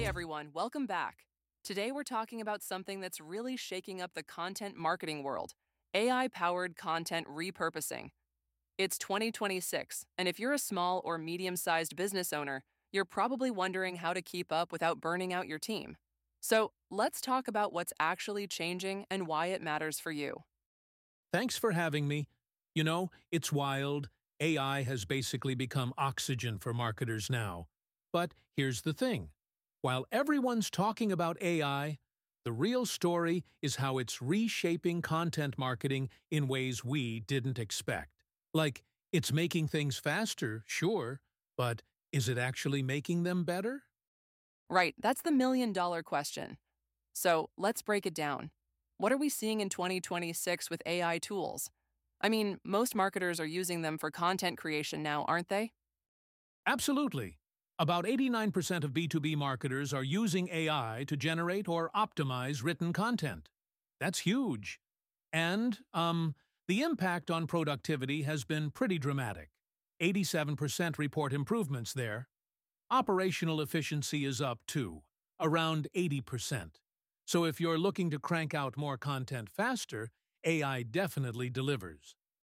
everyone, welcome back. Today we're talking about something that's really shaking up the content marketing world: AI powered content repurposing. It's 2026, and if you're a small or medium sized business owner, you're probably wondering how to keep up without burning out your team. So let's talk about what's actually changing and why it matters for you. Thanks for having me. It's wild. AI has basically become oxygen for marketers now. But here's the thing. While everyone's talking about AI, the real story is how it's reshaping content marketing in ways we didn't expect. Like, it's making things faster, sure, but is it actually making them better? Right, that's the $1 million question. So let's break it down. What are we seeing in 2026 with AI tools? I mean, most marketers are using them for content creation now, aren't they? Absolutely. About 89% of B2B marketers are using AI to generate or optimize written content. That's huge. And, the impact on productivity has been pretty dramatic. 87% report improvements there. Operational efficiency is up too, around 80%. So if you're looking to crank out more content faster, AI definitely delivers.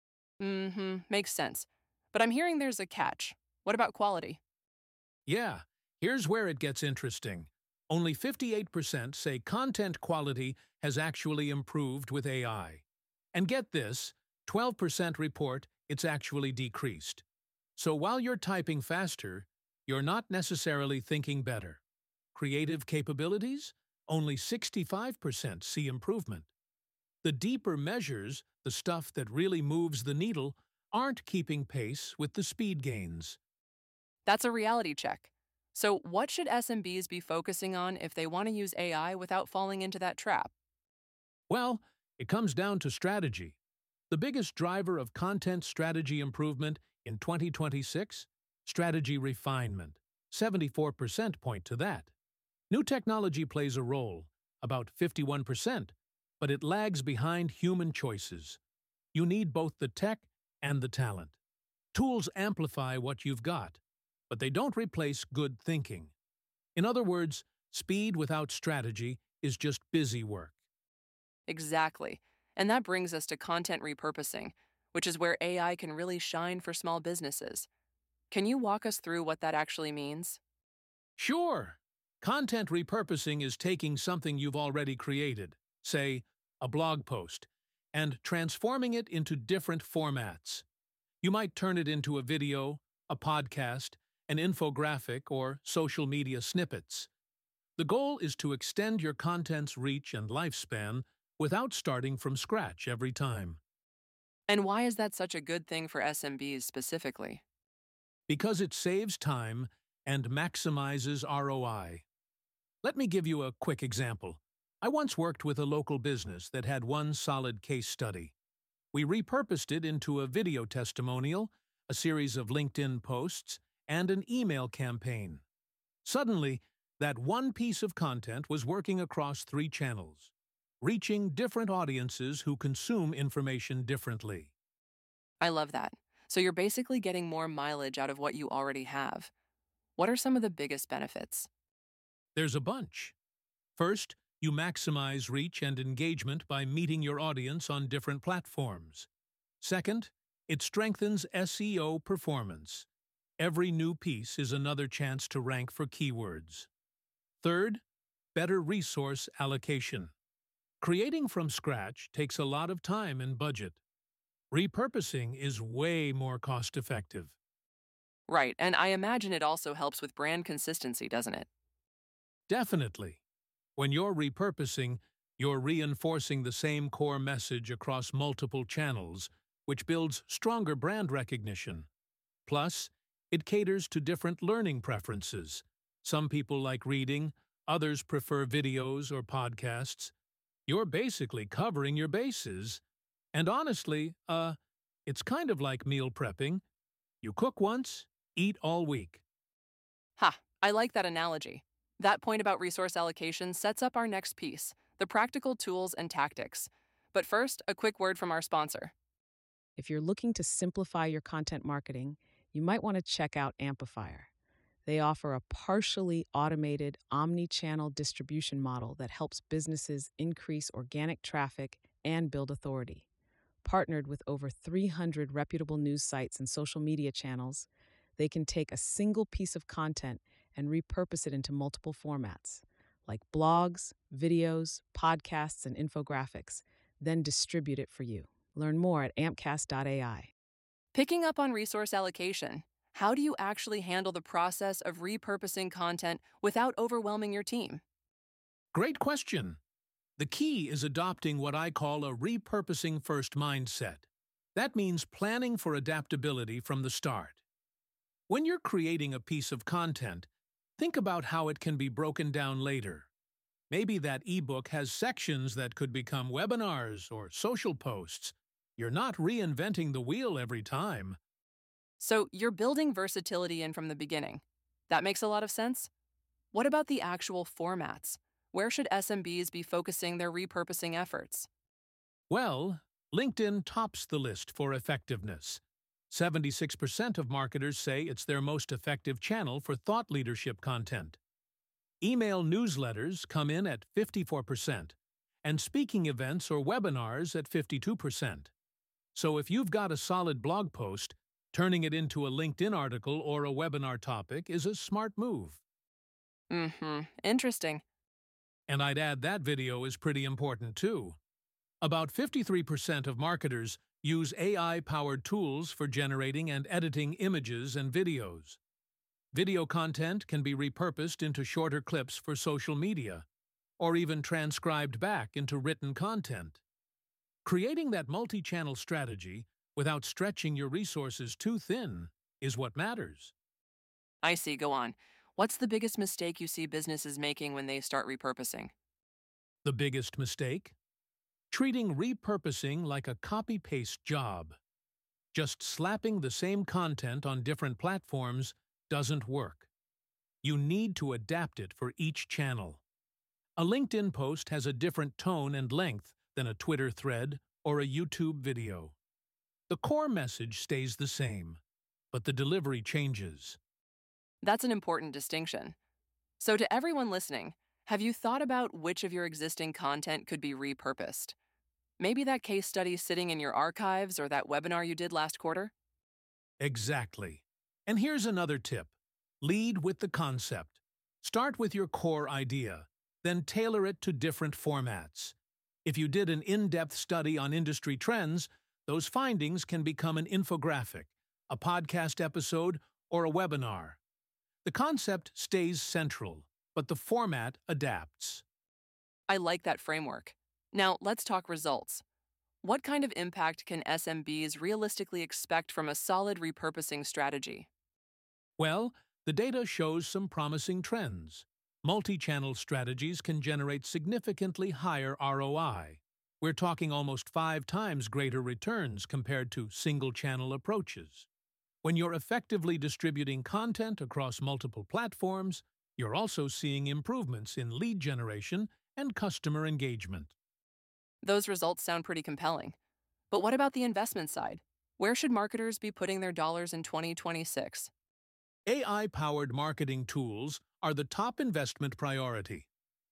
Makes sense. But I'm hearing there's a catch. What about quality? Yeah, here's where it gets interesting. Only 58% say content quality has actually improved with AI. And get this, 12% report it's actually decreased. So while you're typing faster, you're not necessarily thinking better. Creative capabilities? Only 65% see improvement. The deeper measures, the stuff that really moves the needle, aren't keeping pace with the speed gains. That's a reality check. So, what should SMBs be focusing on if they want to use AI without falling into that trap? Well, it comes down to strategy. The biggest driver of content strategy improvement in 2026? Strategy refinement. 74% point to that. New technology plays a role, about 51%, but it lags behind human choices. You need both the tech and the talent. Tools amplify what you've got, but they don't replace good thinking. In other words, speed without strategy is just busy work. Exactly. And that brings us to content repurposing, which is where AI can really shine for small businesses. Can you walk us through what that actually means? Sure, content repurposing is taking something you've already created, say, a blog post, and transforming it into different formats. You might turn it into a video, a podcast, an infographic, or social media snippets. The goal is to extend your content's reach and lifespan without starting from scratch every time. And why is that such a good thing for SMBs specifically? Because it saves time and maximizes ROI. Let me give you a quick example. I once worked with a local business that had one solid case study. We repurposed it into a video testimonial, a series of LinkedIn posts, and an email campaign. Suddenly, that one piece of content was working across 3 channels, reaching different audiences who consume information differently. I love that. So you're basically getting more mileage out of what you already have. What are some of the biggest benefits? There's a bunch. First, you maximize reach and engagement by meeting your audience on different platforms. Second, it strengthens SEO performance. Every new piece is another chance to rank for keywords. Third, better resource allocation. Creating from scratch takes a lot of time and budget. Repurposing is way more cost-effective. Right, and I imagine it also helps with brand consistency, doesn't it? Definitely. When you're repurposing, you're reinforcing the same core message across multiple channels, which builds stronger brand recognition. Plus, it caters to different learning preferences. Some people like reading, others prefer videos or podcasts. You're basically covering your bases. And honestly, it's kind of like meal prepping. You cook once, eat all week. Ha, I like that analogy. That point about resource allocation sets up our next piece: the practical tools and tactics. But first, a quick word from our sponsor. If you're looking to simplify your content marketing, you might want to check out Amplifier. They offer a partially automated omni-channel distribution model that helps businesses increase organic traffic and build authority. Partnered with over 300 reputable news sites and social media channels, they can take a single piece of content and repurpose it into multiple formats, like blogs, videos, podcasts, and infographics, then distribute it for you. Learn more at ampcast.ai. Picking up on resource allocation, how do you actually handle the process of repurposing content without overwhelming your team? Great question. The key is adopting what I call a repurposing first mindset. That means planning for adaptability from the start. When you're creating a piece of content, think about how it can be broken down later. Maybe that ebook has sections that could become webinars or social posts. You're not reinventing the wheel every time. So you're building versatility in from the beginning. That makes a lot of sense. What about the actual formats? Where should SMBs be focusing their repurposing efforts? Well, LinkedIn tops the list for effectiveness. 76% of marketers say it's their most effective channel for thought leadership content. Email newsletters come in at 54%, and speaking events or webinars at 52%. So if you've got a solid blog post, turning it into a LinkedIn article or a webinar topic is a smart move. Interesting. And I'd add that video is pretty important too. About 53% of marketers use AI-powered tools for generating and editing images and videos. Video content can be repurposed into shorter clips for social media, or even transcribed back into written content. Creating that multi-channel strategy without stretching your resources too thin is what matters. I see, go on. What's the biggest mistake you see businesses making when they start repurposing? The biggest mistake? Treating repurposing like a copy-paste job. Just slapping the same content on different platforms doesn't work. You need to adapt it for each channel. A LinkedIn post has a different tone and length than a Twitter thread or a YouTube video. The core message stays the same, but the delivery changes. That's an important distinction. So to everyone listening, have you thought about which of your existing content could be repurposed? Maybe that case study sitting in your archives or that webinar you did last quarter? Exactly. And here's another tip. Lead with the concept. Start with your core idea, then tailor it to different formats. If you did an in-depth study on industry trends, those findings can become an infographic, a podcast episode, or a webinar. The concept stays central, but the format adapts. I like that framework. Now, let's talk results. What kind of impact can SMBs realistically expect from a solid repurposing strategy? Well, the data shows some promising trends. Multi-channel strategies can generate significantly higher ROI. We're talking almost 5 times greater returns compared to single-channel approaches. When you're effectively distributing content across multiple platforms, you're also seeing improvements in lead generation and customer engagement. Those results sound pretty compelling. But what about the investment side? Where should marketers be putting their dollars in 2026? AI-powered marketing tools are the top investment priority.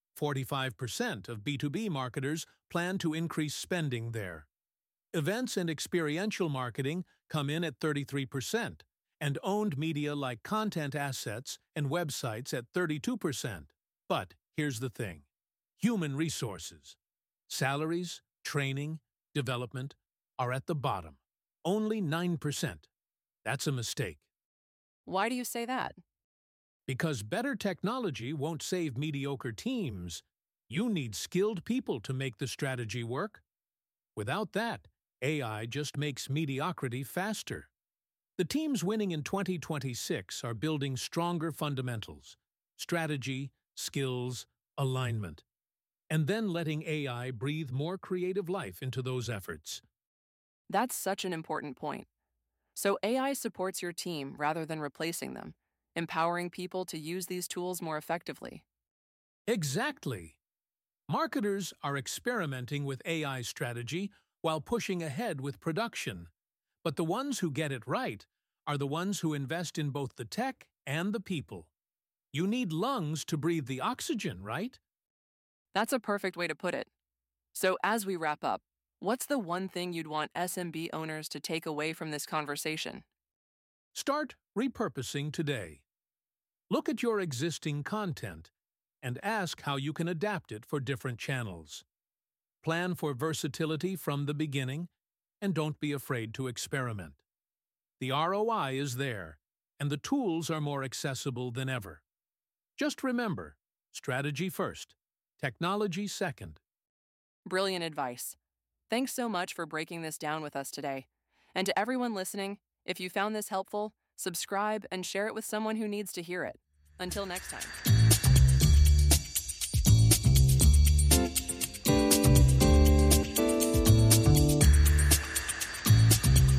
45% of B2B marketers plan to increase spending there. Events and experiential marketing come in at 33%, and owned media like content assets and websites at 32%. But here's the thing. Human resources. Salaries, training, development are at the bottom. Only 9%. That's a mistake. Why do you say that? Because better technology won't save mediocre teams. You need skilled people to make the strategy work. Without that, AI just makes mediocrity faster. The teams winning in 2026 are building stronger fundamentals, strategy, skills, alignment, and then letting AI breathe more creative life into those efforts. That's such an important point. So AI supports your team rather than replacing them, empowering people to use these tools more effectively. Exactly. Marketers are experimenting with AI strategy while pushing ahead with production. But the ones who get it right are the ones who invest in both the tech and the people. You need lungs to breathe the oxygen, right? That's a perfect way to put it. So as we wrap up, what's the one thing you'd want SMB owners to take away from this conversation? Start repurposing today. Look at your existing content and ask how you can adapt it for different channels. Plan for versatility from the beginning, and don't be afraid to experiment. The ROI is there, and the tools are more accessible than ever. Just remember, strategy first, technology second. Brilliant advice. Thanks so much for breaking this down with us today. And to everyone listening, if you found this helpful, subscribe and share it with someone who needs to hear it. Until next time.